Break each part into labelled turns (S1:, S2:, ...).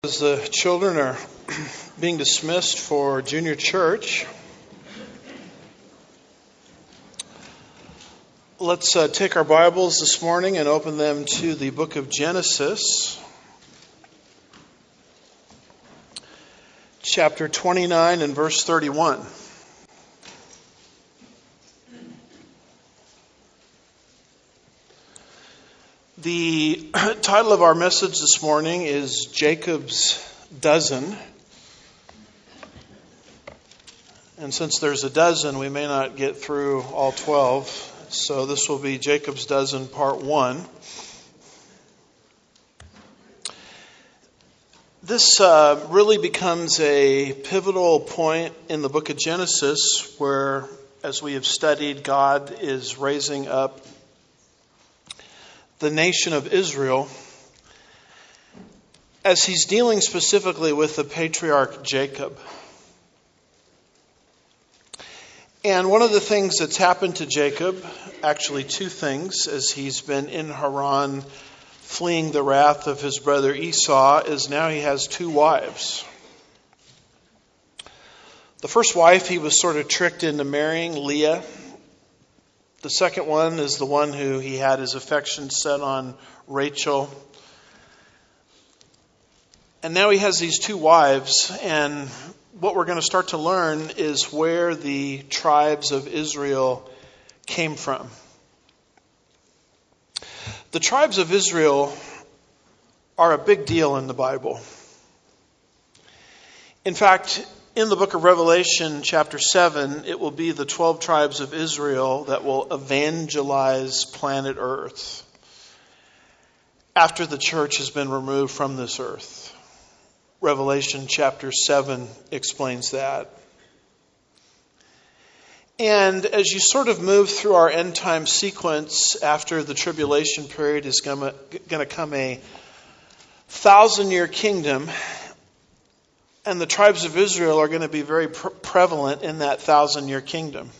S1: As the children are being dismissed for junior church, let's take our Bibles this morning and open them to the book of Genesis, chapter 29 and verse 31. The title of our message this morning is Jacob's Dozen. And since there's a dozen, we may not get through all 12. So this will be Jacob's Dozen Part 1. This really becomes a pivotal point in the book of Genesis where, as we have studied, God is raising up the nation of Israel as he's dealing specifically with the patriarch Jacob. And one of the things that's happened to Jacob, actually two things, as he's been in Haran fleeing the wrath of his brother Esau, is now he has two wives. The first wife he was sort of tricked into marrying, Leah. The second one is the one who he had his affection set on, Rachel. And now he has these two wives, and what we're going to start to learn is where the tribes of Israel came from. The tribes of Israel are a big deal in the Bible. In fact, in the book of Revelation, chapter 7, it will be the 12 tribes of Israel that will evangelize planet Earth after the church has been removed from this earth. Revelation chapter 7 explains that. And as you sort of move through our end time sequence, after the tribulation period is going to come a 1,000-year kingdom. And the tribes of Israel are going to be very prevalent in that 1,000-year kingdom.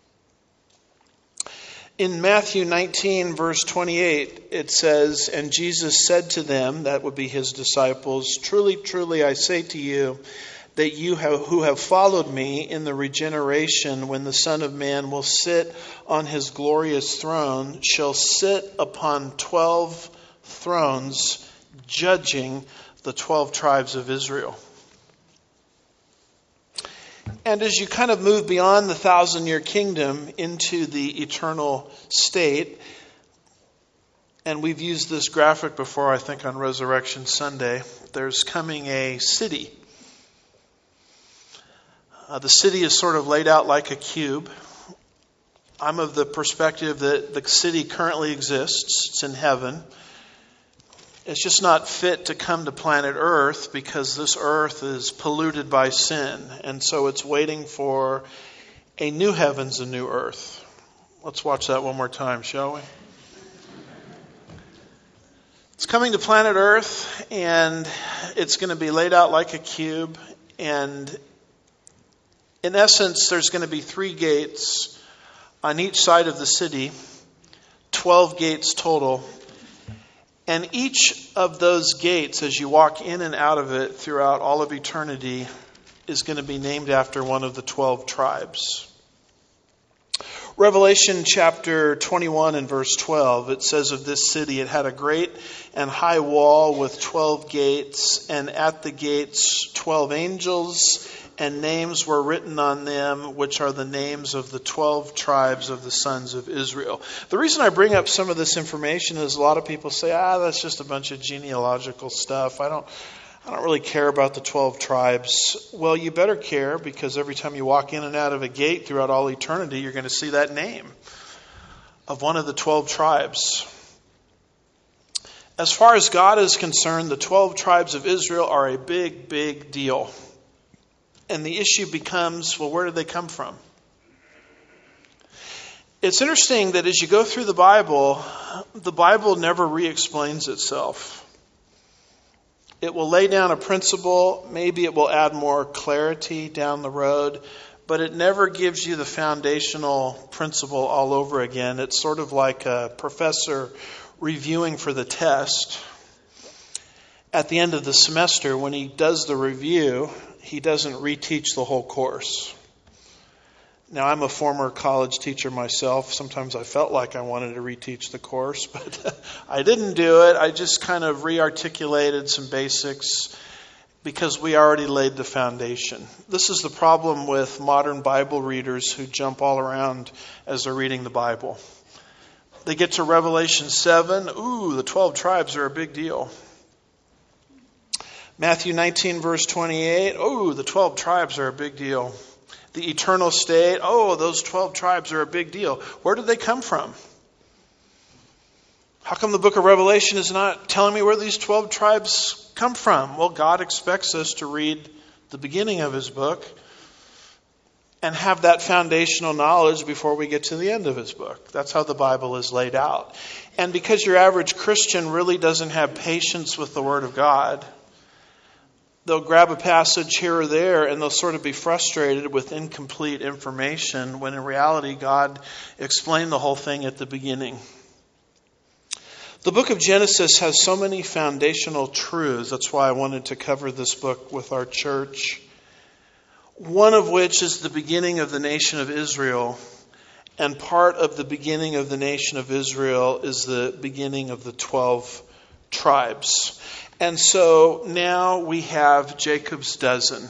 S1: In Matthew 19, verse 28, it says, "And Jesus said to them," that would be his disciples, "Truly, truly, I say to you, that you who have followed me in the regeneration, when the Son of Man will sit on his glorious throne, shall sit upon 12 thrones, judging the 12 tribes of Israel." And as you kind of move beyond the 1,000-year kingdom into the eternal state, and we've used this graphic before, I think, on Resurrection Sunday, there's coming a city. The city is sort of laid out like a cube. I'm of the perspective that the city currently exists. It's in heaven. It's just not fit to come to planet Earth because this earth is polluted by sin. And so it's waiting for a new heavens and new earth. Let's watch that one more time, shall we? It's coming to planet Earth, and it's going to be laid out like a cube. And in essence, there's going to be 3 gates on each side of the city, 12 gates total. And each of those gates, as you walk in and out of it throughout all of eternity, is going to be named after one of the 12 tribes. Revelation chapter 21 and verse 12, it says of this city, "It had a great and high wall with 12 gates, and at the gates 12 angels, and names were written on them, which are the names of the 12 tribes of the sons of Israel." The reason I bring up some of this information is a lot of people say, that's just a bunch of genealogical stuff. I don't really care about the 12 tribes. Well, you better care, because every time you walk in and out of a gate throughout all eternity, you're going to see that name of one of the 12 tribes. As far as God is concerned, the 12 tribes of Israel are a big, big deal. And the issue becomes, well, where did they come from? It's interesting that as you go through the Bible never re-explains itself. It will lay down a principle, maybe it will add more clarity down the road, but it never gives you the foundational principle all over again. It's sort of like a professor reviewing for the test. at the end of the semester, when he does the review, he doesn't reteach the whole course. Now, I'm a former college teacher myself. Sometimes I felt like I wanted to reteach the course, but I didn't do it. I just kind of re-articulated some basics because we already laid the foundation. This is the problem with modern Bible readers who jump all around as they're reading the Bible. They get to Revelation 7. The 12 tribes are a big deal. Matthew 19, verse 28. The 12 tribes are a big deal. The eternal state. Those 12 tribes are a big deal. Where did they come from? How come the book of Revelation is not telling me where these 12 tribes come from? Well, God expects us to read the beginning of his book and have that foundational knowledge before we get to the end of his book. That's how the Bible is laid out. And because your average Christian really doesn't have patience with the Word of God, they'll grab a passage here or there and they'll sort of be frustrated with incomplete information when in reality God explained the whole thing at the beginning. The book of Genesis has so many foundational truths. That's why I wanted to cover this book with our church. One of which is the beginning of the nation of Israel. And part of the beginning of the nation of Israel is the beginning of the 12 tribes. And so now we have Jacob's dozen.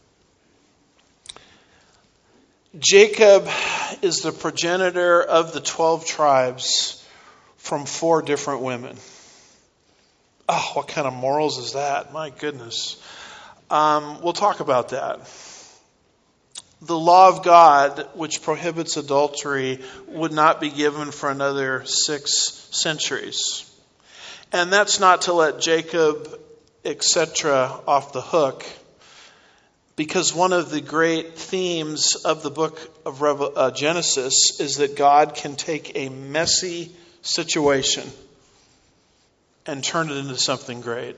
S1: Jacob is the progenitor of the 12 tribes from 4 different women. What kind of morals is that? My goodness. We'll talk about that. The law of God, which prohibits adultery, would not be given for another 6 centuries. And that's not to let Jacob, etc., off the hook, because one of the great themes of the book of Genesis is that God can take a messy situation and turn it into something great.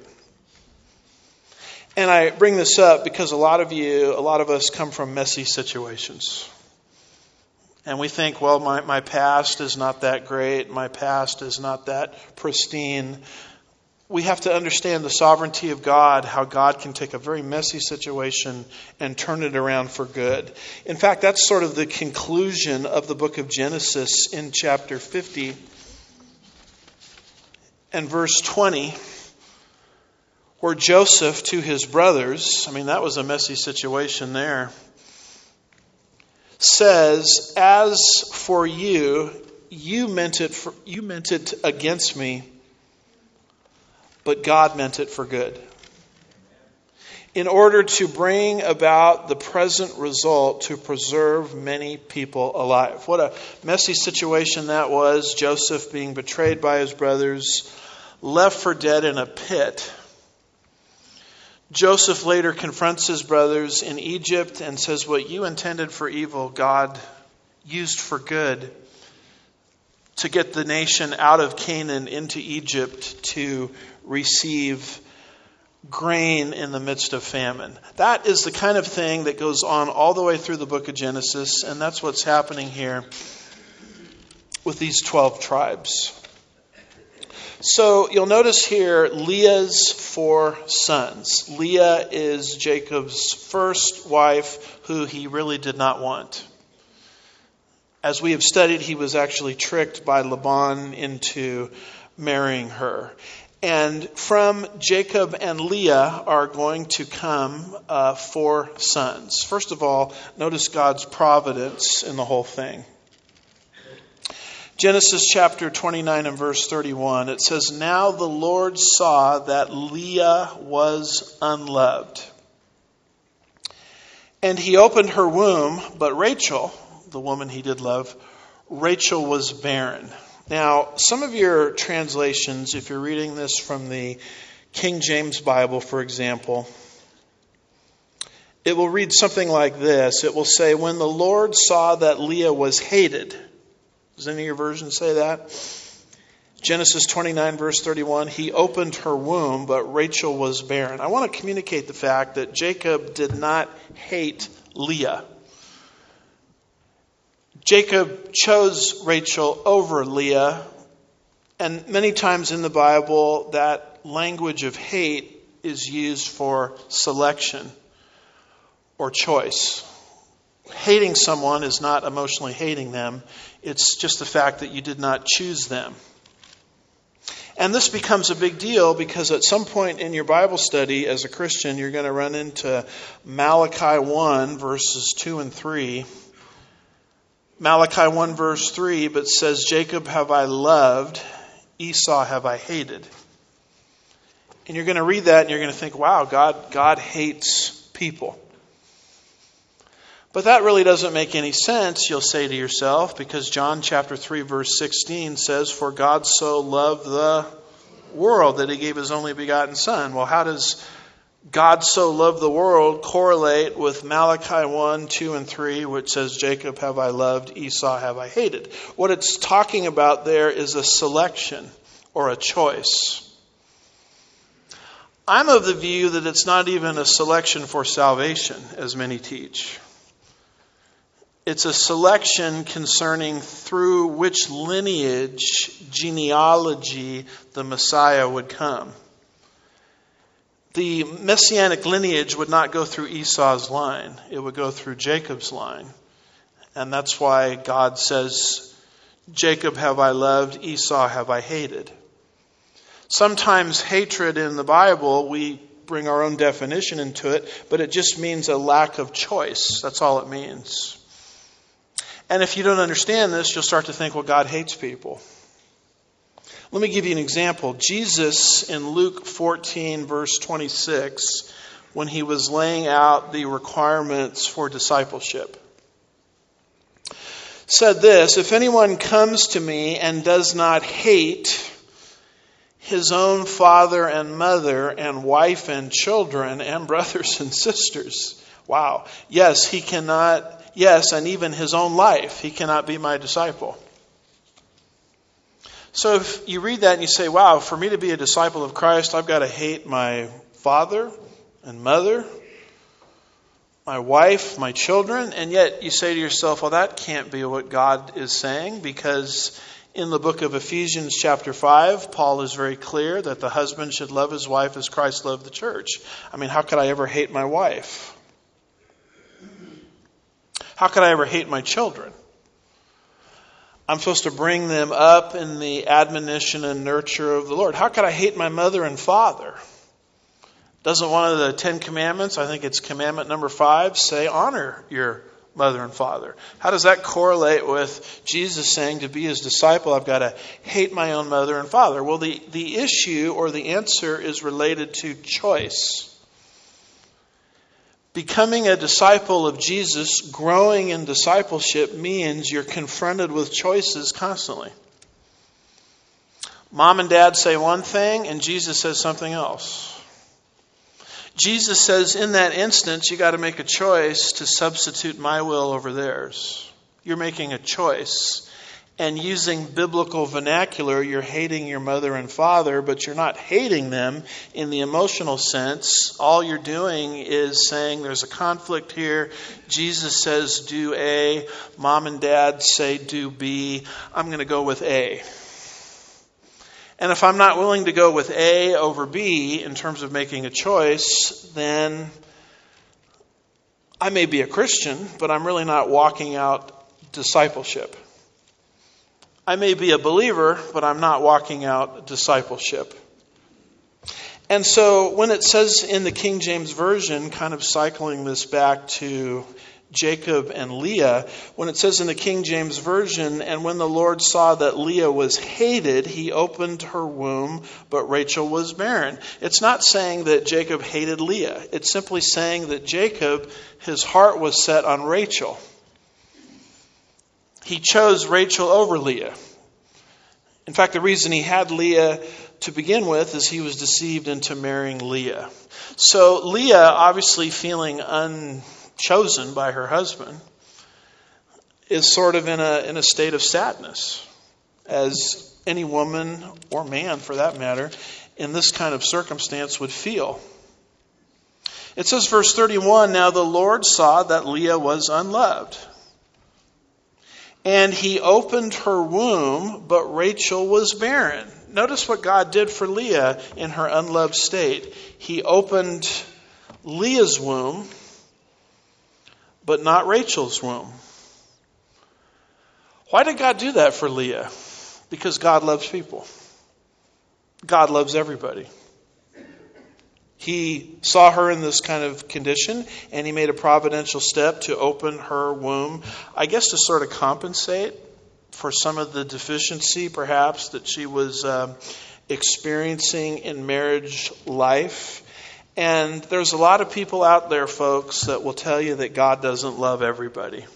S1: And I bring this up because a lot of us come from messy situations. And we think, well, my past is not that great. My past is not that pristine. We have to understand the sovereignty of God, how God can take a very messy situation and turn it around for good. In fact, that's sort of the conclusion of the book of Genesis in chapter 50 and verse 20, where Joseph to his brothers, that was a messy situation there, says, "As for you, you meant it against me, but God meant it for good, in order to bring about the present result to preserve many people alive." What a messy situation that was. Joseph being betrayed by his brothers, left for dead in a pit. Joseph later confronts his brothers in Egypt and says, what you intended for evil, God used for good to get the nation out of Canaan into Egypt to receive grain in the midst of famine. That is the kind of thing that goes on all the way through the book of Genesis, and that's what's happening here with these 12 tribes. So you'll notice here Leah's 4 sons. Leah is Jacob's first wife, who he really did not want. As we have studied, he was actually tricked by Laban into marrying her. And from Jacob and Leah are going to come 4 sons. First of all, notice God's providence in the whole thing. Genesis chapter 29 and verse 31, it says, "Now the Lord saw that Leah was unloved, and he opened her womb, but Rachel," the woman he did love, "Rachel was barren." Now, some of your translations, if you're reading this from the King James Bible, for example, it will read something like this. It will say, "When the Lord saw that Leah was hated." Does any of your versions say that? Genesis 29, verse 31, "He opened her womb, but Rachel was barren." I want to communicate the fact that Jacob did not hate Leah. Jacob chose Rachel over Leah, and many times in the Bible, that language of hate is used for selection or choice. Hating someone is not emotionally hating them. It's just the fact that you did not choose them. And this becomes a big deal because at some point in your Bible study as a Christian, you're going to run into Malachi 1, verses 2 and 3. Malachi 1, verse 3, but says, Jacob have I loved, Esau have I hated. And you're going to read that and you're going to think, wow, God hates people. But that really doesn't make any sense, you'll say to yourself, because John chapter 3, verse 16 says, for God so loved the world that he gave his only begotten Son. Well, how does God so love the world correlate with Malachi 1, 2, and 3, which says, Jacob have I loved, Esau have I hated? What it's talking about there is a selection or a choice. I'm of the view that it's not even a selection for salvation, as many teach. It's a selection concerning through which lineage, genealogy, the Messiah would come. The messianic lineage would not go through Esau's line. It would go through Jacob's line. And that's why God says, Jacob have I loved, Esau have I hated. Sometimes hatred in the Bible, we bring our own definition into it, but it just means a lack of choice. That's all it means. And if you don't understand this, you'll start to think, well, God hates people. Let me give you an example. Jesus in Luke 14, verse 26, when he was laying out the requirements for discipleship, said this, if anyone comes to me and does not hate his own father and mother and wife and children and brothers and sisters. Wow. Yes, he cannot, yes, and even his own life, he cannot be my disciple. So if you read that and you say, wow, for me to be a disciple of Christ, I've got to hate my father and mother, my wife, my children. And yet you say to yourself, well, that can't be what God is saying, because in the book of Ephesians chapter 5, Paul is very clear that the husband should love his wife as Christ loved the church. I mean, how could I ever hate my wife? How could I ever hate my children? I'm supposed to bring them up in the admonition and nurture of the Lord. How could I hate my mother and father? Doesn't one of the 10 commandments, I think it's commandment number 5, say honor your mother and father? How does that correlate with Jesus saying to be his disciple, I've got to hate my own mother and father? Well, the issue or the answer is related to choice. Becoming a disciple of Jesus, growing in discipleship, means you're confronted with choices constantly. Mom and dad say one thing and Jesus says something else. Jesus says in that instance, you got to make a choice to substitute my will over theirs. You're making a choice. And using biblical vernacular, you're hating your mother and father, but you're not hating them in the emotional sense. All you're doing is saying there's a conflict here. Jesus says do A. Mom and dad say do B. I'm going to go with A. And if I'm not willing to go with A over B in terms of making a choice, then I may be a Christian, but I'm really not walking out discipleship. I may be a believer, but I'm not walking out discipleship. And so when it says in the King James Version, kind of cycling this back to Jacob and Leah, when it says in the King James Version, and when the Lord saw that Leah was hated, he opened her womb, but Rachel was barren. It's not saying that Jacob hated Leah. It's simply saying that Jacob, his heart was set on Rachel. He chose Rachel over Leah. In fact, the reason he had Leah to begin with is he was deceived into marrying Leah. So Leah, obviously feeling unchosen by her husband, is sort of in a state of sadness, as any woman or man for that matter in this kind of circumstance would feel. It says verse 31, now the Lord saw that Leah was unloved, And he opened her womb, but Rachel was barren. Notice what God did for Leah in her unloved state. He opened Leah's womb, but not Rachel's womb. Why did God do that for Leah? Because God loves people. God loves everybody. He saw her in this kind of condition, and he made a providential step to open her womb, I guess to sort of compensate for some of the deficiency, perhaps, that she was experiencing in marriage life. And there's a lot of people out there, folks, that will tell you that God doesn't love everybody.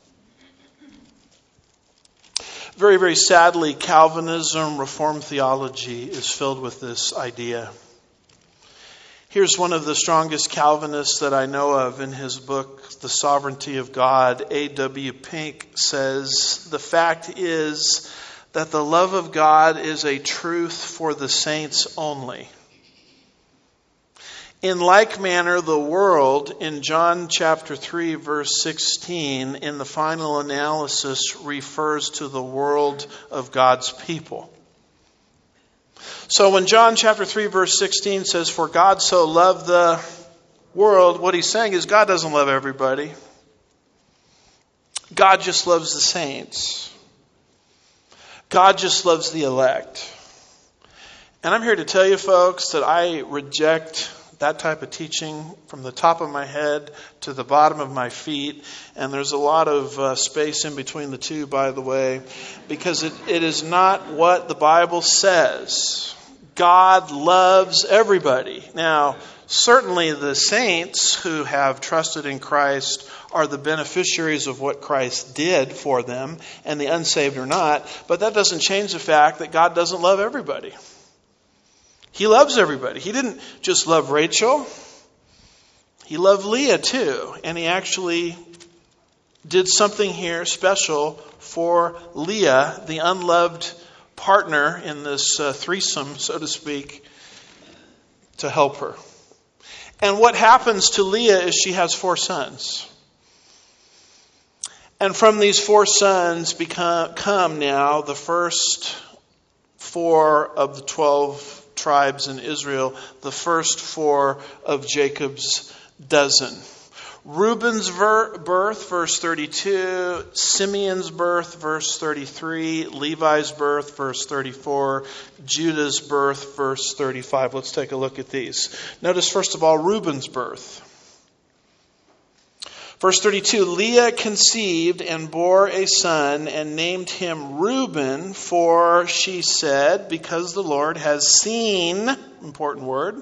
S1: Very, very sadly, Calvinism, Reformed theology is filled with this idea. Here's one of the strongest Calvinists that I know of in his book, The Sovereignty of God. A.W. Pink says, "The fact is that the love of God is a truth for the saints only. In like manner, the world, in John chapter 3, verse 16, in the final analysis, refers to the world of God's people." So when John chapter 3 verse 16 says, "For God so loved the world," what he's saying is God doesn't love everybody. God just loves the saints. God just loves the elect. And I'm here to tell you, folks, that I reject that type of teaching from the top of my head to the bottom of my feet. And there's a lot of space in between the two, by the way, because it is not what the Bible says. God loves everybody. Now, certainly the saints who have trusted in Christ are the beneficiaries of what Christ did for them, and the unsaved are not. But that doesn't change the fact that God doesn't love everybody. He loves everybody. He didn't just love Rachel. He loved Leah too. And he actually did something here special for Leah, the unloved partner in this threesome, so to speak, to help her. And what happens to Leah is she has 4 sons. And from these 4 sons come now the first 4 of the 12 tribes in Israel, the first 4 of Jacob's dozen. Reuben's birth, verse 32. Simeon's birth, verse 33. Levi's birth, verse 34. Judah's birth, verse 35. Let's take a look at these. Notice, first of all, Reuben's birth. Verse 32, Leah conceived and bore a son and named him Reuben, for she said, because the Lord has seen, important word,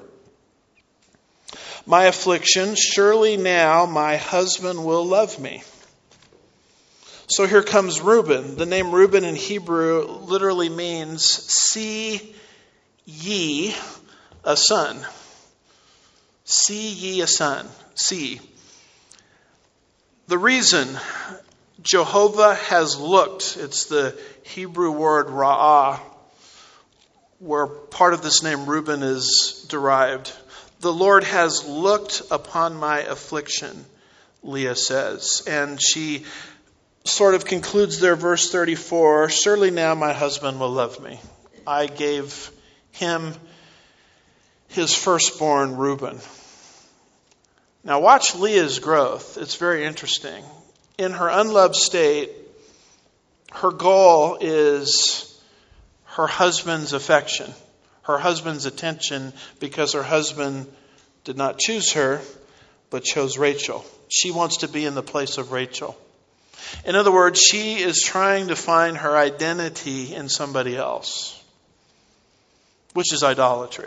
S1: my affliction, surely now my husband will love me. So here comes Reuben. The name Reuben in Hebrew literally means, see ye a son. See ye a son. See. The reason Jehovah has looked, it's the Hebrew word ra'ah, where part of this name Reuben is derived. The Lord has looked upon my affliction, Leah says. And she sort of concludes there, verse 34, surely now my husband will love me. I gave him his firstborn, Reuben. Now watch Leah's growth. It's very interesting. In her unloved state, her goal is her husband's affection, her husband's attention, because her husband did not choose her, but chose Rachel. She wants to be in the place of Rachel. In other words, she is trying to find her identity in somebody else, which is idolatry.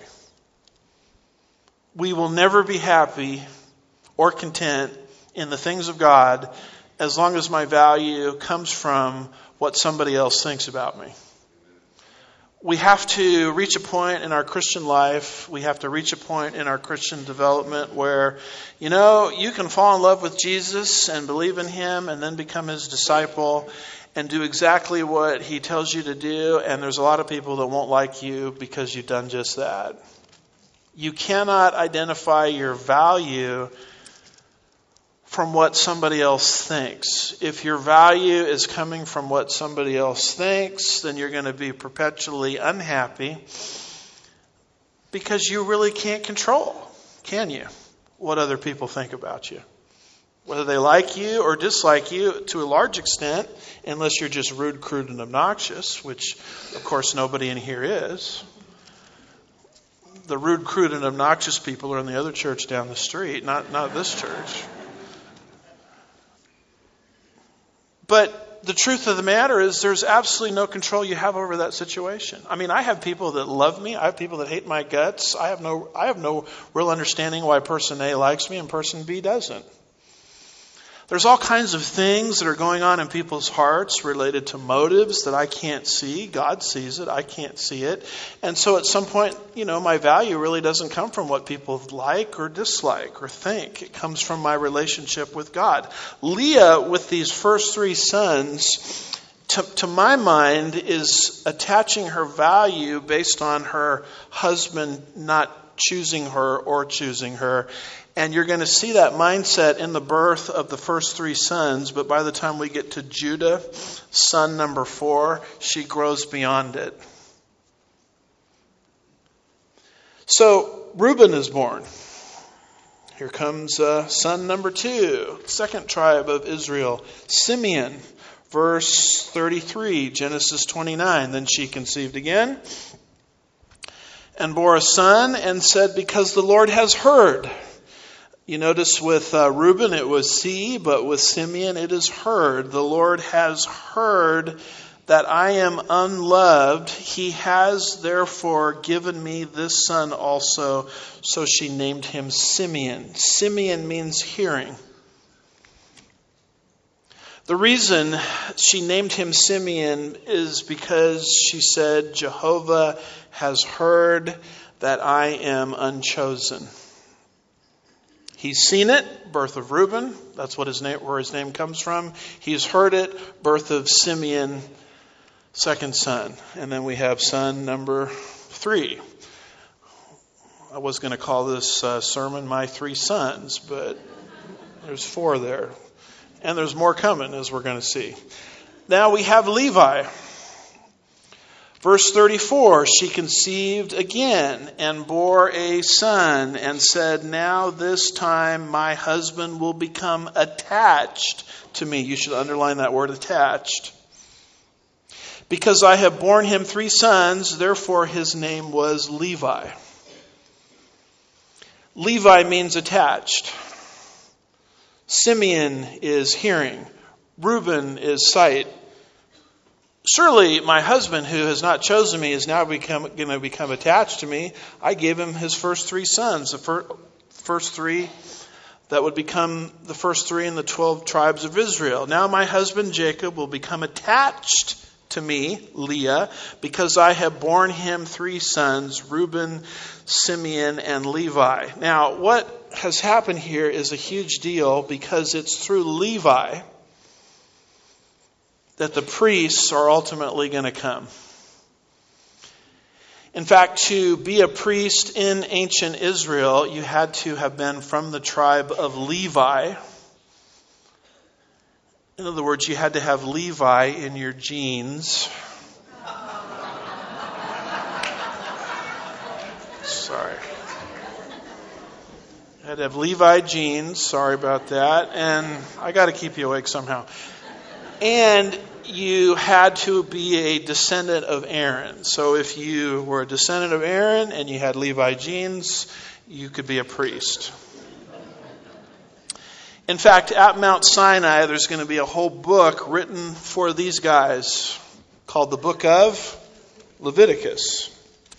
S1: We will never be happy or content in the things of God as long as my value comes from what somebody else thinks about me. We have to reach a point in our Christian life, we have to reach a point in our Christian development where, you can fall in love with Jesus and believe in him and then become his disciple and do exactly what he tells you to do, and there's a lot of people that won't like you because you've done just that. You cannot identify your value from what somebody else thinks. If your value is coming from what somebody else thinks, then you're going to be perpetually unhappy because you really can't control, can you, what other people think about you? Whether they like you or dislike you to a large extent, unless you're just rude, crude, and obnoxious, which, of course, nobody in here is. The rude, crude, and obnoxious people are in the other church down the street, not this church. But the truth of the matter is there's absolutely no control you have over that situation. I mean, I have people that love me. I have people that hate my guts. I have no real understanding why person A likes me and person B doesn't. There's all kinds of things that are going on in people's hearts related to motives that I can't see. God sees it. I can't see it. And so at some point, my value really doesn't come from what people like or dislike or think. It comes from my relationship with God. Leah, with these first three sons, to my mind, is attaching her value based on her husband not choosing her or choosing her. And you're going to see that mindset in the birth of the first three sons. But by the time we get to Judah, son number 4, she grows beyond it. So Reuben is born. Here comes son number 2, second tribe of Israel, Simeon. Verse 33, Genesis 29. Then she conceived again and bore a son and said, because the Lord has heard. You notice with Reuben it was see, but with Simeon it is heard. The Lord has heard that I am unloved. He has therefore given me this son also. So she named him Simeon. Simeon means hearing. The reason she named him Simeon is because she said, Jehovah has heard that I am unchosen. He's seen it, birth of Reuben. That's what where his name comes from. He's heard it, birth of Simeon, second son. And then we have son number 3. I was going to call this sermon My Three Sons, but there's 4 there. And there's more coming, as we're going to see. Now we have Levi. Verse 34, she conceived again and bore a son and said, now this time my husband will become attached to me. You should underline that word, attached. Because I have borne him 3 sons, therefore his name was Levi. Levi means attached. Simeon is hearing. Reuben is sight. Surely my husband who has not chosen me is now going to become attached to me. I gave him his first 3 sons, the first 3 that would become the first 3 in the 12 tribes of Israel. Now my husband Jacob will become attached to me, Leah, because I have borne him 3 sons, Reuben, Simeon, and Levi. Now what has happened here is a huge deal because it's through Levi that the priests are ultimately going to come. In fact, to be a priest in ancient Israel, you had to have been from the tribe of Levi. In other words, you had to have Levi in your genes. Sorry. You had to have Levi genes. Sorry about that. And I got to keep you awake somehow. And you had to be a descendant of Aaron. So if you were a descendant of Aaron and you had Levi genes, you could be a priest. In fact, at Mount Sinai, there's going to be a whole book written for these guys called the Book of Leviticus.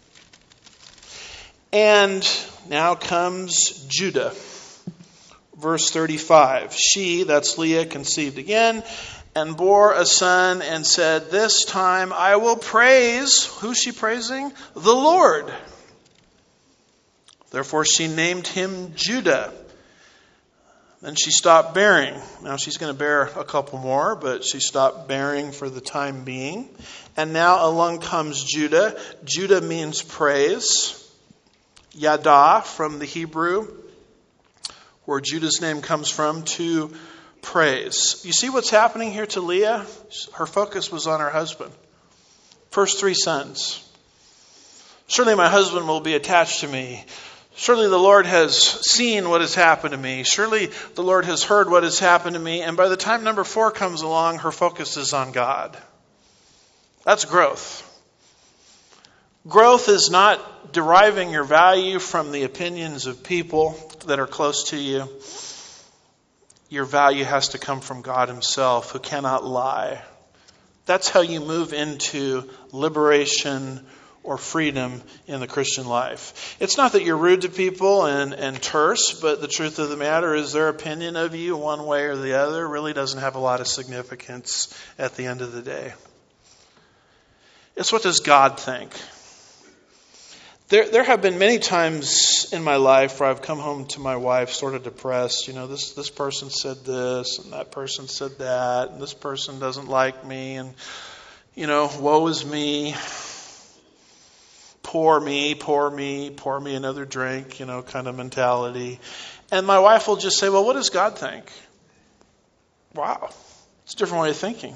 S1: And now comes Judah. Verse 35. She, that's Leah, conceived again and bore a son and said, this time I will praise. Who's she praising? The Lord. Therefore she named him Judah. Then she stopped bearing. Now she's going to bear a couple more, but she stopped bearing for the time being. And now along comes Judah. Judah means praise. Yada from the Hebrew, where Judah's name comes from, to praise. You see what's happening here to Leah? Her focus was on her husband. First 3 sons. Surely my husband will be attached to me. Surely the Lord has seen what has happened to me. Surely the Lord has heard what has happened to me. And by the time number 4 comes along, her focus is on God. That's growth. Growth is not deriving your value from the opinions of people that are close to you. Your value has to come from God Himself, who cannot lie. That's how you move into liberation or freedom in the Christian life. It's not that you're rude to people and terse, but the truth of the matter is their opinion of you one way or the other really doesn't have a lot of significance at the end of the day. It's what does God think? There have been many times in my life where I've come home to my wife sort of depressed. This person said this and that person said that, and this person doesn't like me, and woe is me. Pour me, another drink, kind of mentality. And my wife will just say, well, what does God think? Wow, it's a different way of thinking.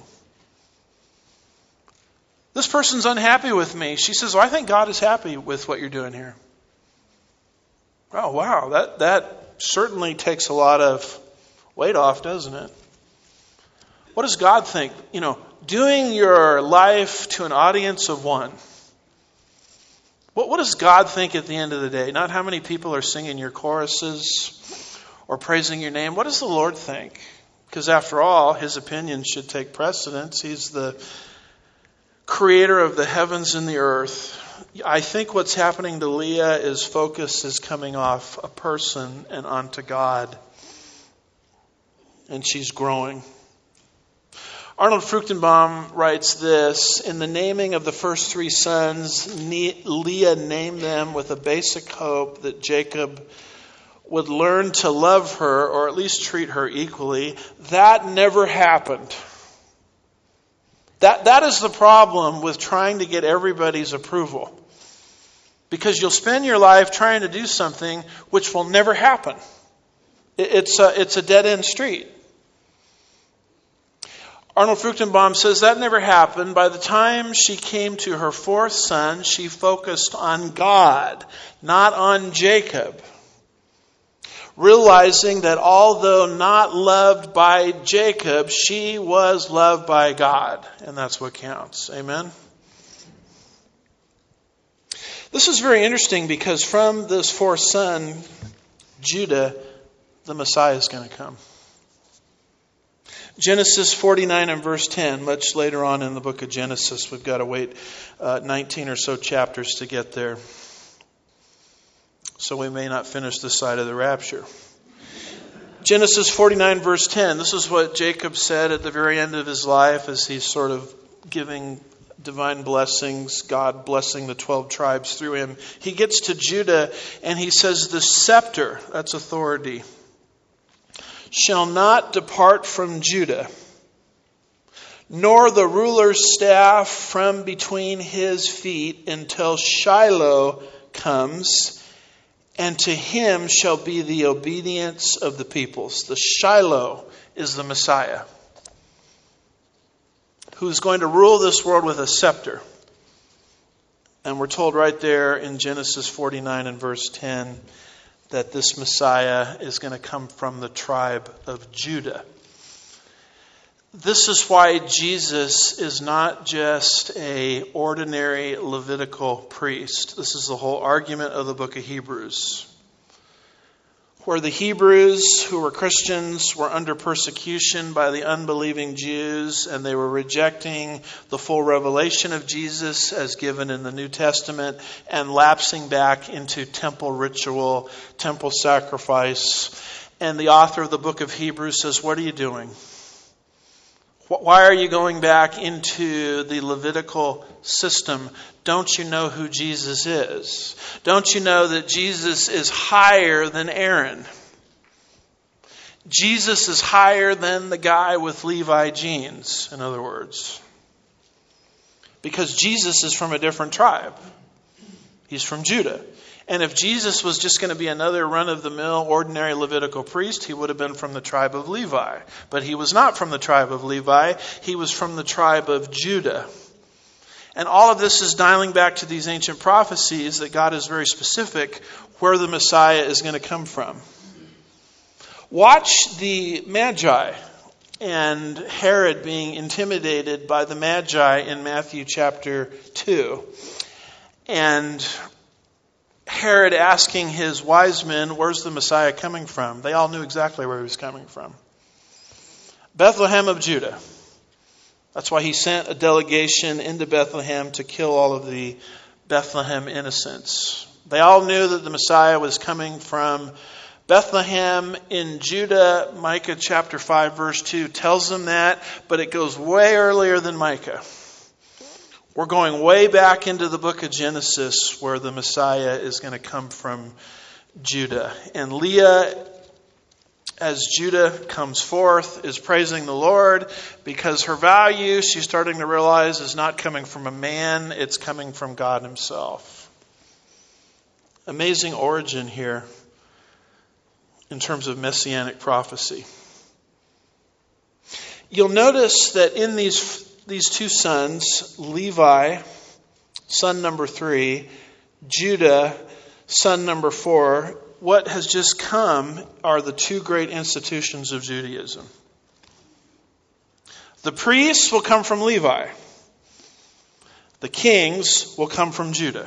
S1: This person's unhappy with me. She says, well, I think God is happy with what you're doing here. Oh, wow, that certainly takes a lot of weight off, doesn't it? What does God think? Doing your life to an audience of one. What does God think at the end of the day? Not how many people are singing your choruses or praising your name. What does the Lord think? Because after all, His opinion should take precedence. He's the creator of the heavens and the earth. I think what's happening to Leah is focus is coming off a person and onto God. And she's growing. Arnold Fruchtenbaum writes this: in the naming of the first 3 sons, Leah named them with a basic hope that Jacob would learn to love her, or at least treat her equally. That never happened. That is the problem with trying to get everybody's approval. Because you'll spend your life trying to do something which will never happen. It's a dead-end street. Arnold Fruchtenbaum says that never happened. By the time she came to her 4th son, she focused on God, not on Jacob. Realizing that although not loved by Jacob, she was loved by God. And that's what counts. Amen? This is very interesting because from this 4th son, Judah, the Messiah is going to come. Genesis 49 and verse 10, much later on in the book of Genesis. We've got to wait 19 or so chapters to get there. So we may not finish this side of the rapture. Genesis 49 verse 10. This is what Jacob said at the very end of his life as he's sort of giving divine blessings, God blessing the 12 tribes through him. He gets to Judah and he says, the scepter, that's authority, shall not depart from Judah, nor the ruler's staff from between his feet until Shiloh comes, and to him shall be the obedience of the peoples. The Shiloh is the Messiah, who is going to rule this world with a scepter. And we're told right there in Genesis 49 and verse 10 that this Messiah is going to come from the tribe of Judah. This is why Jesus is not just an ordinary Levitical priest. This is the whole argument of the book of Hebrews. Where the Hebrews, who were Christians, were under persecution by the unbelieving Jews, and they were rejecting the full revelation of Jesus as given in the New Testament, and lapsing back into temple ritual, temple sacrifice. And the author of the book of Hebrews says, what are you doing? Why are you going back into the Levitical system? Don't you know who Jesus is? Don't you know that Jesus is higher than Aaron? Jesus is higher than the guy with Levi jeans, in other words. Because Jesus is from a different tribe. He's from Judah. And if Jesus was just going to be another run-of-the-mill, ordinary Levitical priest, he would have been from the tribe of Levi. But he was not from the tribe of Levi. He was from the tribe of Judah. And all of this is dialing back to these ancient prophecies that God is very specific where the Messiah is going to come from. Watch the Magi and Herod being intimidated by the Magi in Matthew chapter 2. And Herod asking his wise men, where's the Messiah coming from? They all knew exactly where he was coming from. Bethlehem of Judah. That's why he sent a delegation into Bethlehem to kill all of the Bethlehem innocents. They all knew that the Messiah was coming from Bethlehem in Judah. Micah chapter 5 verse 2 tells them that, but it goes way earlier than Micah. We're going way back into the book of Genesis where the Messiah is going to come from Judah. And Leah, as Judah comes forth, is praising the Lord because her value, she's starting to realize, is not coming from a man, it's coming from God himself. Amazing origin here in terms of messianic prophecy. You'll notice that in these two sons, Levi, son number 3, Judah, son number 4, what has just come are the two great institutions of Judaism. The priests will come from Levi. The kings will come from Judah.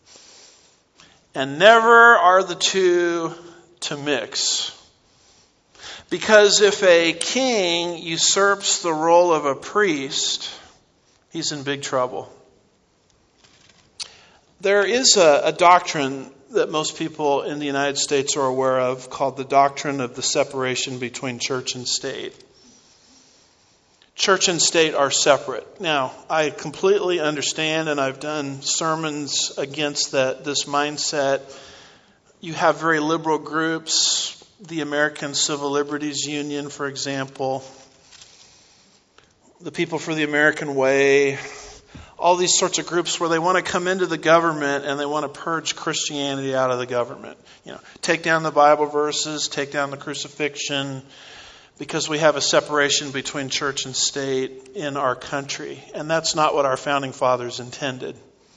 S1: And never are the two to mix. Because if a king usurps the role of a priest, he's in big trouble. There is a doctrine that most people in the United States are aware of called the doctrine of the separation between church and state. Church and state are separate. Now, I completely understand, and I've done sermons against this mindset. You have very liberal groups, the American Civil Liberties Union, for example, the People for the American Way, all these sorts of groups where they want to come into the government and they want to purge Christianity out of the government. Take down the Bible verses, take down the crucifixion, because we have a separation between church and state in our country. And that's not what our founding fathers intended.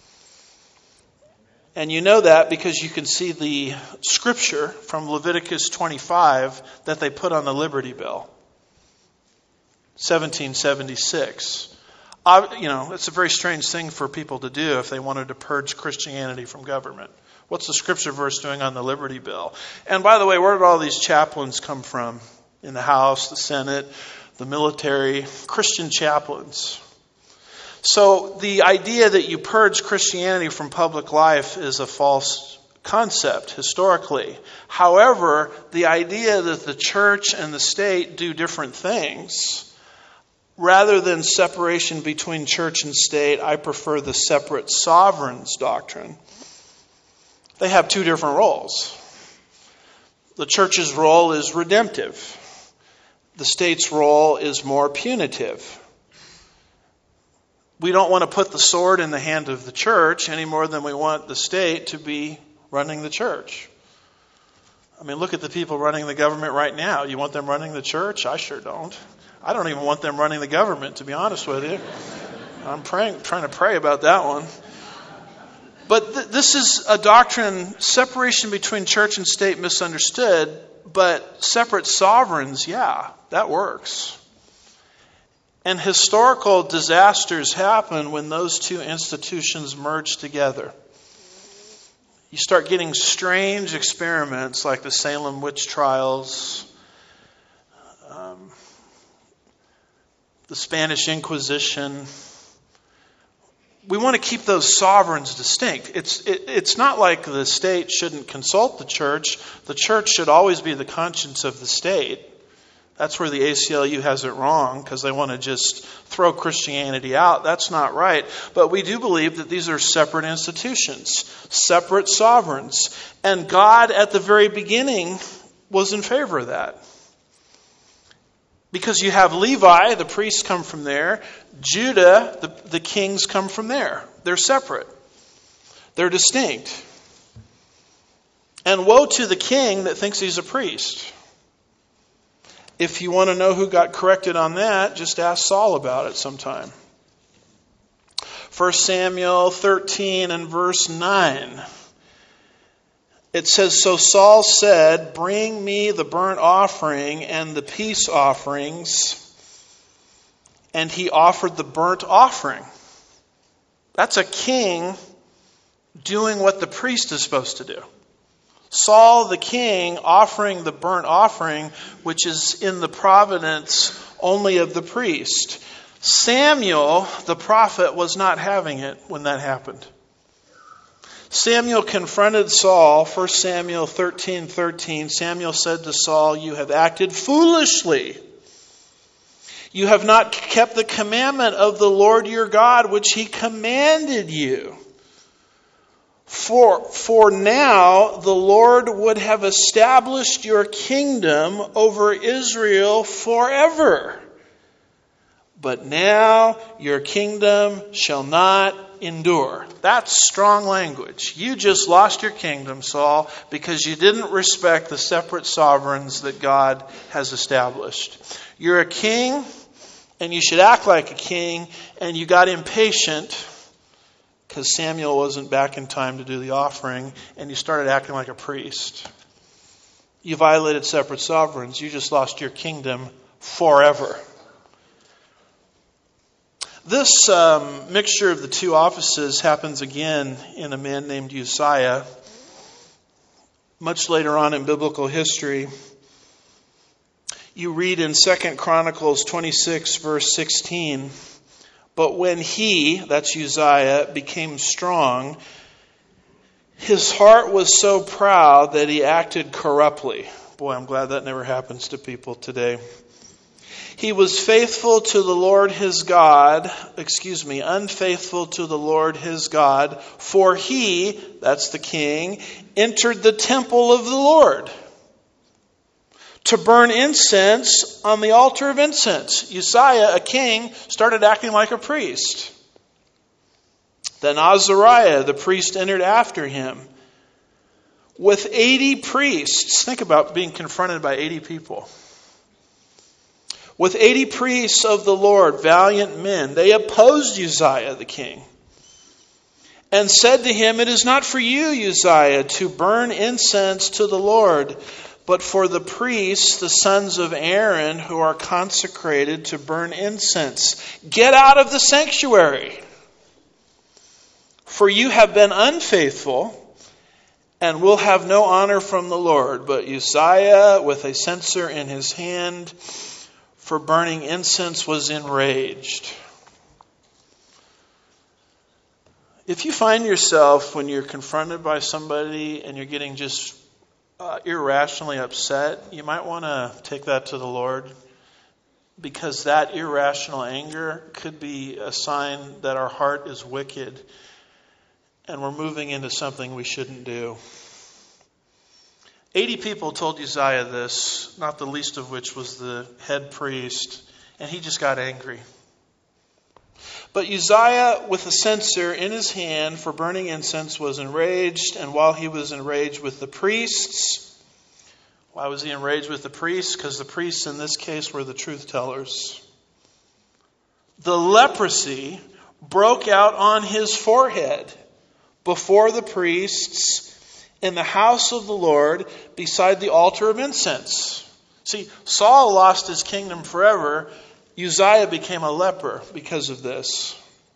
S1: And you know that because you can see the scripture from Leviticus 25 that they put on the Liberty Bell. 1776. It's a very strange thing for people to do if they wanted to purge Christianity from government. What's the scripture verse doing on the Liberty Bell? And by the way, where did all these chaplains come from? In the House, the Senate, the military, Christian chaplains. So the idea that you purge Christianity from public life is a false concept historically. However, the idea that the church and the state do different things, rather than separation between church and state, I prefer the separate sovereigns doctrine. They have two different roles. The church's role is redemptive. The state's role is more punitive. We don't want to put the sword in the hand of the church any more than we want the state to be running the church. I mean, look at the people running the government right now. You want them running the church? I sure don't. I don't even want them running the government, to be honest with you. I'm trying to pray about that one. But this is a doctrine, separation between church and state misunderstood, but separate sovereigns, yeah, that works. And historical disasters happen when those two institutions merge together. You start getting strange experiments like the Salem witch trials, the Spanish Inquisition. We want to keep those sovereigns distinct. It's not like the state shouldn't consult the church. The church should always be the conscience of the state. That's where the ACLU has it wrong, because they want to just throw Christianity out. That's not right. But we do believe that these are separate institutions, separate sovereigns. And God, at the very beginning, was in favor of that. Because you have Levi, the priests come from there. Judah, the kings come from there. They're separate. They're distinct. And woe to the king that thinks he's a priest. If you want to know who got corrected on that, just ask Saul about it sometime. 1 Samuel 13 and verse 9. It says, So Saul said, Bring me the burnt offering and the peace offerings. And he offered the burnt offering. That's a king doing what the priest is supposed to do. Saul the king offering the burnt offering, which is in the providence only of the priest. Samuel, the prophet, was not having it when that happened. Samuel confronted Saul, 1 Samuel 13:13. Samuel said to Saul, You have acted foolishly. You have not kept the commandment of the Lord your God, which he commanded you. For now the Lord would have established your kingdom over Israel forever. But now your kingdom shall not endure. That's strong language. You just lost your kingdom, Saul, because you didn't respect the separate sovereigns that God has established. You're a king, and you should act like a king, and you got impatient because Samuel wasn't back in time to do the offering, and you started acting like a priest. You violated separate sovereigns. You just lost your kingdom forever. This mixture of the two offices happens again in a man named Uzziah, much later on in biblical history. You read in 2 Chronicles 26, verse 16, But when he, that's Uzziah, became strong, his heart was so proud that he acted corruptly. Boy, I'm glad that never happens to people today. He was unfaithful to the Lord his God, for he, that's the king, entered the temple of the Lord to burn incense on the altar of incense. Uzziah, a king, started acting like a priest. Then Azariah, the priest, entered after him with 80 priests. Think about being confronted by 80 people. With 80 priests of the Lord, valiant men, they opposed Uzziah the king and said to him, It is not for you, Uzziah, to burn incense to the Lord, but for the priests, the sons of Aaron, who are consecrated to burn incense. Get out of the sanctuary, for you have been unfaithful and will have no honor from the Lord. But Uzziah, with a censer in his hand for burning incense, was enraged. If you find yourself, when you're confronted by somebody and you're getting just irrationally upset, you might want to take that to the Lord, because that irrational anger could be a sign that our heart is wicked and we're moving into something we shouldn't do. 80 people told Uzziah this, not the least of which was the head priest, and he just got angry. But Uzziah, with a censer in his hand for burning incense, was enraged, and while he was enraged with the priests, why was he enraged with the priests? Because the priests in this case were the truth tellers. The leprosy broke out on his forehead before the priests in the house of the Lord beside the altar of incense. See, Saul lost his kingdom forever. Uzziah became a leper because of this.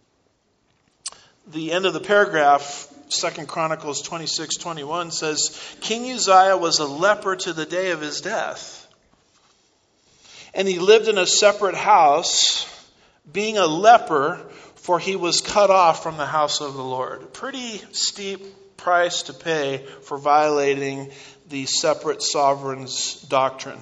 S1: The end of the paragraph, 2 Chronicles 26:21 says, King Uzziah was a leper to the day of his death. And he lived in a separate house, being a leper, for he was cut off from the house of the Lord. Pretty steep price to pay for violating the separate sovereigns doctrine.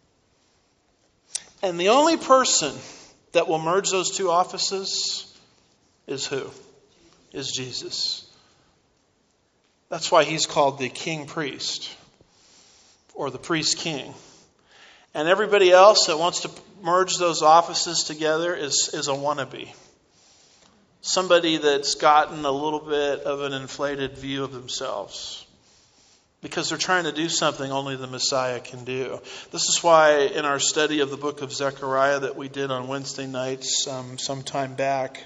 S1: And the only person that will merge those two offices is who? Is Jesus. That's why he's called the king priest, or the priest king. And everybody else that wants to merge those offices together is a wannabe. Somebody that's gotten a little bit of an inflated view of themselves. because they're trying to do something only the Messiah can do. This is why in our study of the book of Zechariah that we did on Wednesday nights some time back,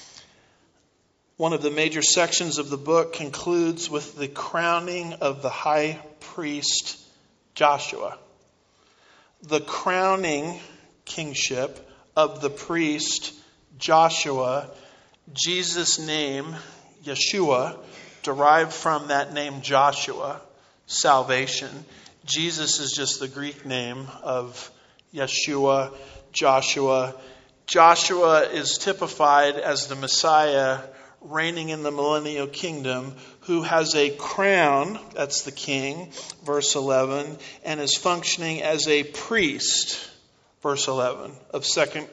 S1: one of the major sections of the book concludes with the crowning of the high priest Joshua. The crowning kingship of the priest Joshua, Jesus' name, Yeshua, derived from that name Joshua, salvation. Jesus is just the Greek name of Yeshua, Joshua. Joshua is typified as the Messiah reigning in the millennial kingdom, who has a crown, that's the king, verse 11, and is functioning as a priest, verse 11, of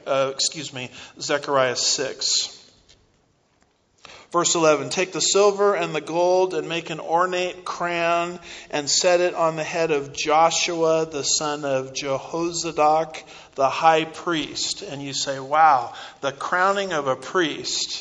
S1: Zechariah 6. Verse 11, take the silver and the gold and make an ornate crown and set it on the head of Joshua, the son of Jehozadak, the high priest. And you say, wow, the crowning of a priest.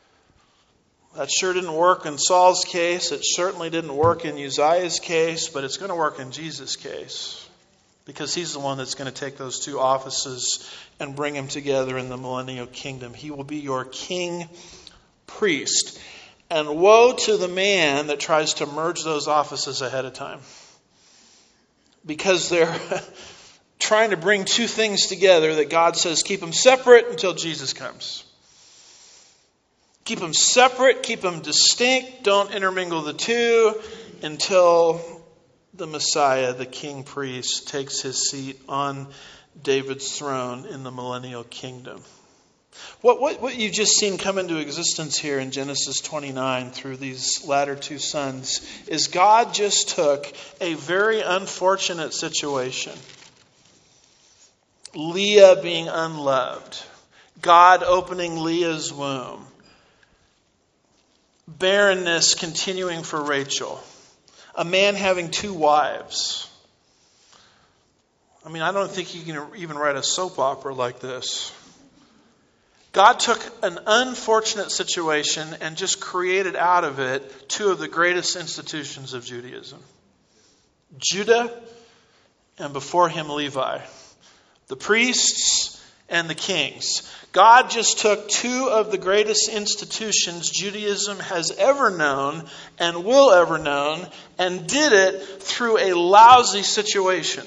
S1: That sure didn't work in Saul's case. It certainly didn't work in Uzziah's case, but it's going to work in Jesus' case. Because he's the one that's going to take those two offices and bring them together in the millennial kingdom. He will be your king priest. And woe to the man that tries to merge those offices ahead of time. Because they're trying to bring two things together that God says keep them separate until Jesus comes. Keep them separate, keep them distinct, don't intermingle the two until the Messiah, the king priest, takes his seat on David's throne in the millennial kingdom. What you've just seen come into existence here in Genesis 29 through these latter two sons is God just took a very unfortunate situation. Leah being unloved. God opening Leah's womb. Barrenness continuing for Rachel. A man having two wives. I mean, I don't think you can even write a soap opera like this. God took an unfortunate situation and just created out of it two of the greatest institutions of Judaism. Judah and before him Levi. The priests and the kings. God just took two of the greatest institutions Judaism has ever known and will ever know and did it through a lousy situation.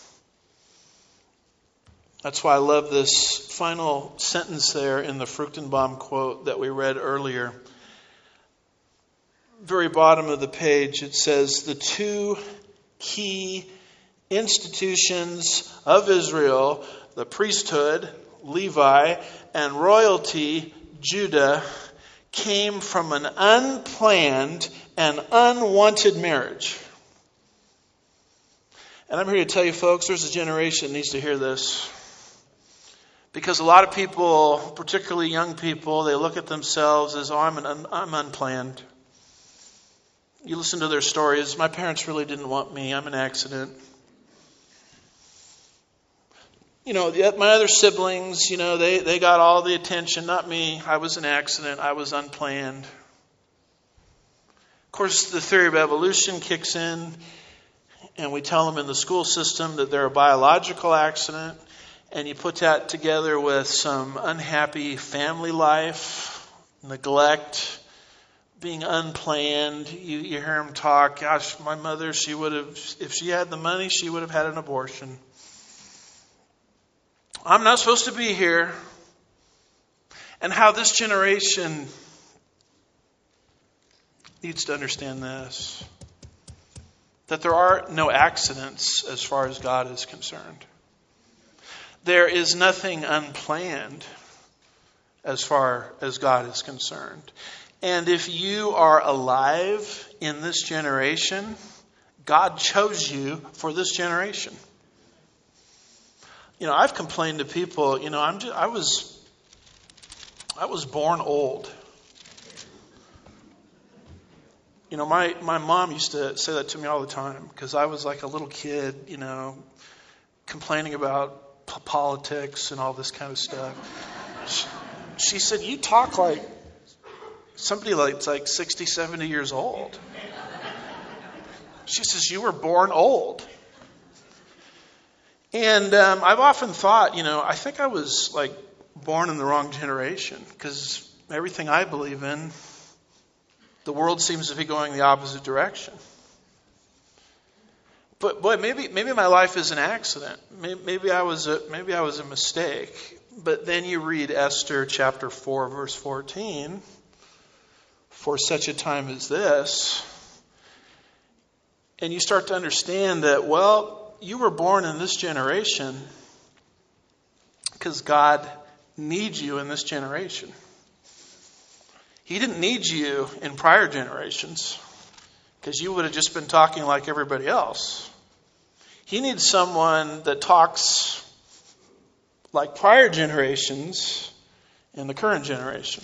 S1: That's why I love this final sentence there in the Fruchtenbaum quote that we read earlier. Very bottom of the page, it says, the two key institutions of Israel, the priesthood, Levi, and royalty, Judah, came from an unplanned and unwanted marriage. And I'm here to tell you, folks, there's a generation that needs to hear this. Because a lot of people, particularly young people, they look at themselves as, I'm unplanned. You listen to their stories. My parents really didn't want me. I'm an accident. You know, my other siblings, you know, they got all the attention, not me. I was an accident. I was unplanned. Of course, the theory of evolution kicks in, and we tell them in the school system that they're a biological accident. And you put that together with some unhappy family life, neglect, being unplanned. You hear them talk, gosh, my mother, she would have, if she had the money, she would have had an abortion. I'm not supposed to be here. And how this generation needs to understand this. That there are no accidents as far as God is concerned. There is nothing unplanned as far as God is concerned. And if you are alive in this generation, God chose you for this generation. You know, I've complained to people, you know, I was born old. You know, my mom used to say that to me all the time because I was like a little kid, you know, complaining about politics and all this kind of stuff. She said, you talk like somebody that's like 60, 70 years old. She says, you were born old. And I've often thought, I think I was like born in the wrong generation, because everything I believe in, the world seems to be going the opposite direction. But boy, maybe my life is an accident. Maybe I was a mistake. But then you read Esther chapter 4, verse 14. For such a time as this. And you start to understand that, well, you were born in this generation because God needs you in this generation. He didn't need you in prior generations because you would have just been talking like everybody else. He needs someone that talks like prior generations in the current generation.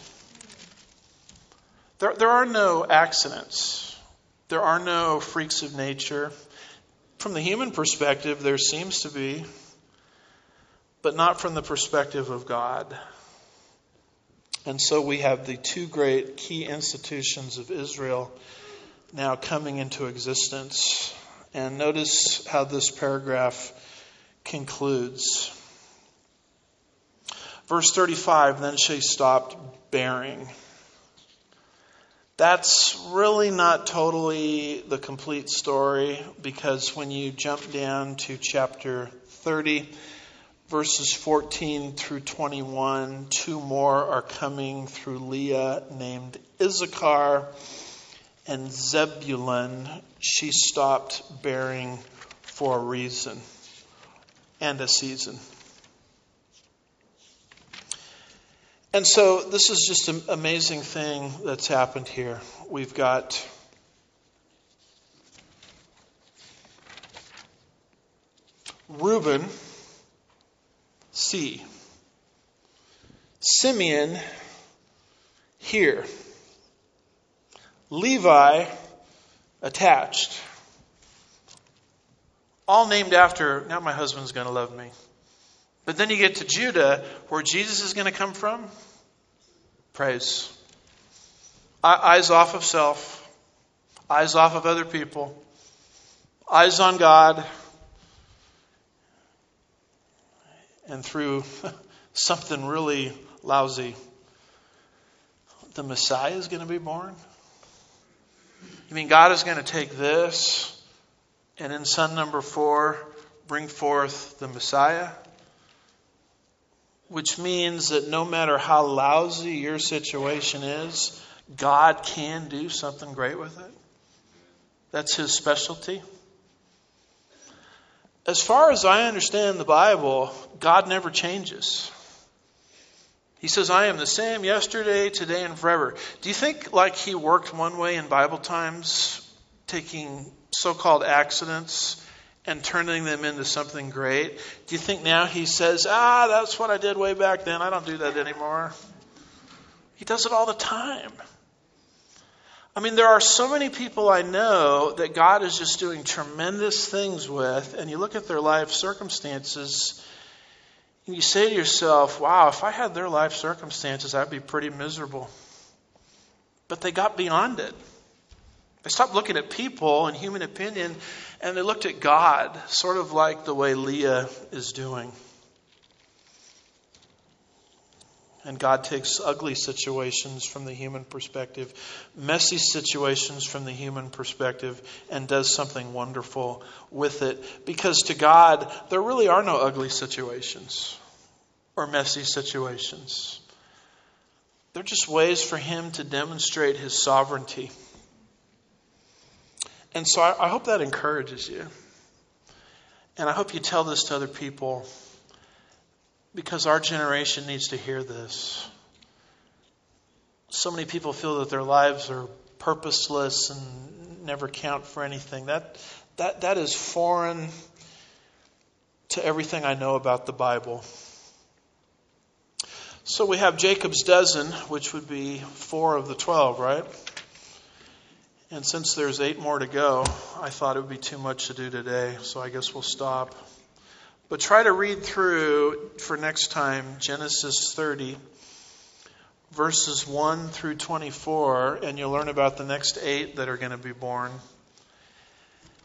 S1: There are no accidents. There are no freaks of nature. From the human perspective, there seems to be, but not from the perspective of God. And so we have the two great key institutions of Israel now coming into existence. And notice how this paragraph concludes. Verse 35, then she stopped bearing. That's really not totally the complete story, because when you jump down to chapter 30, verses 14 through 21, two more are coming through Leah named Issachar and Zebulun. She stopped bearing for a reason and a season. And so this is just an amazing thing that's happened here. We've got Reuben, C. Simeon, here. Levi, attached. All named after, now my husband's going to love me. But then you get to Judah, where Jesus is going to come from. Praise. Eyes off of self. Eyes off of other people. Eyes on God. And through something really lousy, the Messiah is going to be born? You mean God is going to take this and in son number 4 bring forth the Messiah? Which means that no matter how lousy your situation is, God can do something great with it. That's his specialty. As far as I understand the Bible, God never changes. He says, I am the same yesterday, today, and forever. Do you think like he worked one way in Bible times, taking so-called accidents and turning them into something great? Do you think now he says, that's what I did way back then. I don't do that anymore. He does it all the time. I mean, there are so many people I know that God is just doing tremendous things with, and you look at their life circumstances, and you say to yourself, wow, if I had their life circumstances, I'd be pretty miserable. But they got beyond it. They stopped looking at people and human opinion, and they looked at God, sort of like the way Leah is doing. And God takes ugly situations from the human perspective, messy situations from the human perspective, and does something wonderful with it. Because to God, there really are no ugly situations or messy situations. They're just ways for him to demonstrate his sovereignty. And so I hope that encourages you. And I hope you tell this to other people, because our generation needs to hear this. So many people feel that their lives are purposeless and never count for anything. That is foreign to everything I know about the Bible. So we have Jacob's dozen, which would be 4 of the 12, right? And since there's 8 more to go, I thought it would be too much to do today, so I guess we'll stop. But try to read through, for next time, Genesis 30, verses 1 through 24, and you'll learn about the next 8 that are going to be born.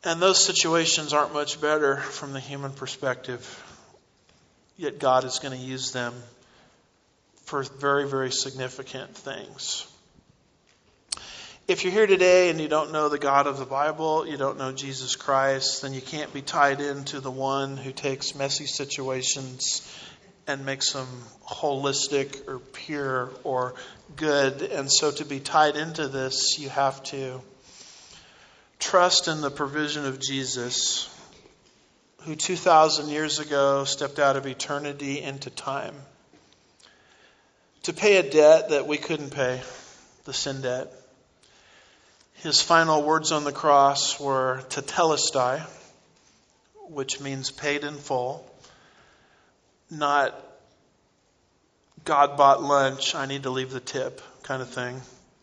S1: And those situations aren't much better from the human perspective. Yet God is going to use them for very, very significant things. If you're here today and you don't know the God of the Bible, you don't know Jesus Christ, then you can't be tied into the one who takes messy situations and makes them holistic or pure or good. And so to be tied into this, you have to trust in the provision of Jesus, who 2,000 years ago stepped out of eternity into time to pay a debt that we couldn't pay, the sin debt. His final words on the cross were tetelestai, which means paid in full, not God bought lunch, I need to leave the tip kind of thing.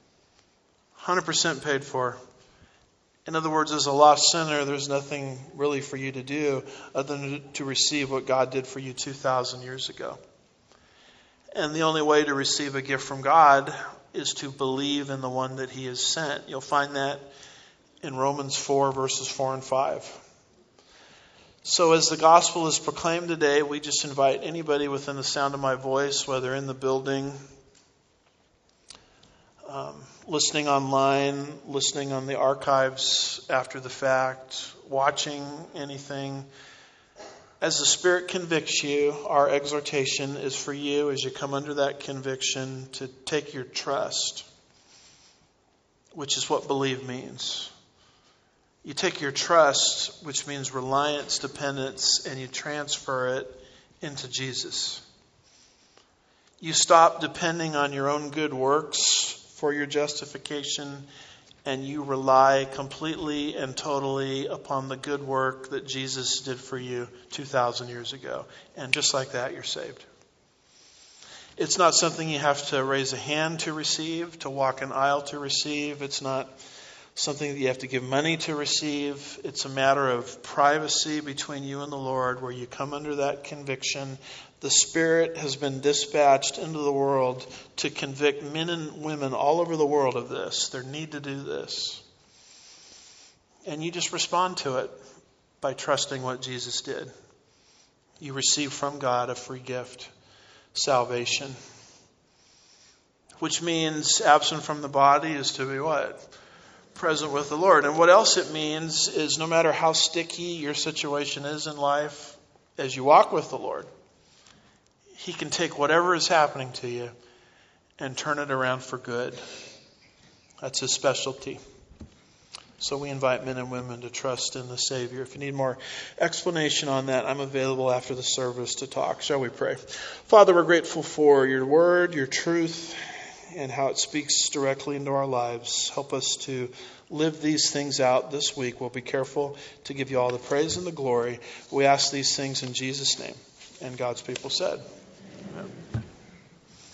S1: 100% paid for. In other words, as a lost sinner, there's nothing really for you to do other than to receive what God did for you 2,000 years ago. And the only way to receive a gift from God is to believe in the one that He has sent. You'll find that in Romans 4, verses 4 and 5. So as the gospel is proclaimed today, we just invite anybody within the sound of my voice, whether in the building, listening online, listening on the archives after the fact, watching anything. As the Spirit convicts you, our exhortation is for you as you come under that conviction to take your trust, which is what believe means. You take your trust, which means reliance, dependence, and you transfer it into Jesus. You stop depending on your own good works for your justification, and you rely completely and totally upon the good work that Jesus did for you 2,000 years ago. And just like that, you're saved. It's not something you have to raise a hand to receive, to walk an aisle to receive. It's not something that you have to give money to receive. It's a matter of privacy between you and the Lord, where you come under that conviction. The Spirit has been dispatched into the world to convict men and women all over the world of this, their need to do this. And you just respond to it by trusting what Jesus did. You receive from God a free gift, salvation. Which means absent from the body is to be what? Present with the Lord. And what else it means is no matter how sticky your situation is in life, as you walk with the Lord, He can take whatever is happening to you and turn it around for good. That's His specialty. So we invite men and women to trust in the Savior. If you need more explanation on that, I'm available after the service to talk. Shall we pray? Father, we're grateful for your word, your truth, and how it speaks directly into our lives. Help us to live these things out this week. We'll be careful to give you all the praise and the glory. We ask these things in Jesus' name. And God's people said, Amen.